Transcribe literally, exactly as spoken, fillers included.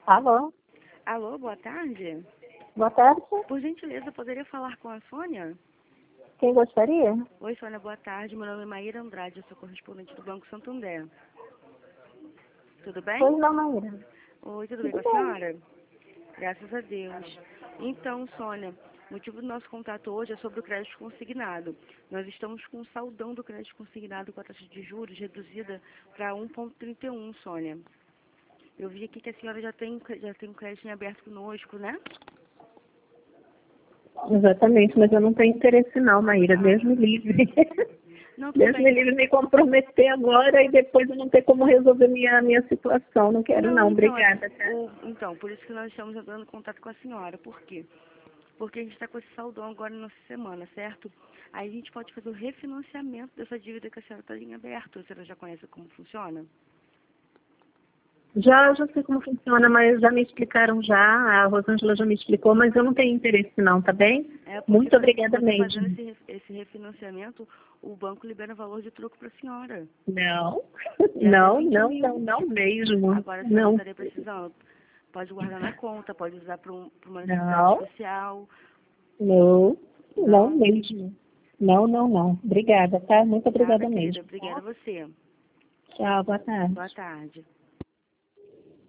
Alô? Alô, boa tarde. Boa tarde. Por gentileza, poderia falar com a Sônia? Quem gostaria? Oi, Sônia, boa tarde. Meu nome é Maíra Andrade, eu sou correspondente do Banco Santander. Tudo bem? Pois não, Maíra. Oi, tudo bem Tudo com a bem. senhora? Graças a Deus. Então, Sônia, o motivo do nosso contato hoje é sobre o crédito consignado. Nós estamos com o saldão do crédito consignado com a taxa de juros reduzida para um vírgula trinta e um, Sônia. Eu vi aqui que a senhora já tem, já tem um crédito em aberto conosco, né? Exatamente, mas eu não tenho interesse não, Maíra. Deus me livre. Não, tudo Deus me bem. livre me comprometer agora e depois eu não ter como resolver minha, minha situação. Não quero Não, não. então, é- Obrigada, tá? o, então, por isso que nós estamos entrando em contato com a senhora. Por quê? Porque a gente está com esse saldão agora nessa semana, certo? Aí a gente pode fazer o refinanciamento dessa dívida que a senhora está em aberto. A senhora já conhece como funciona? Já, já sei como funciona, mas já me explicaram já. A Rosângela já me explicou, mas eu não tenho interesse não, tá bem? É porque Muito fa- obrigada você fazendo mesmo. esse, re- esse refinanciamento, o banco libera valor de troco para a senhora, Não, de até não, vinte não, mil. não, não mesmo. Agora a senhora Não, estaria precisando. Pode guardar na conta, pode usar para um, pra uma necessidade não. especial. Não, não Não? mesmo. Não, não, não. Obrigada, tá? Muito Nada, obrigada querida. mesmo. Obrigada a você. Tchau, boa tarde. Boa tarde.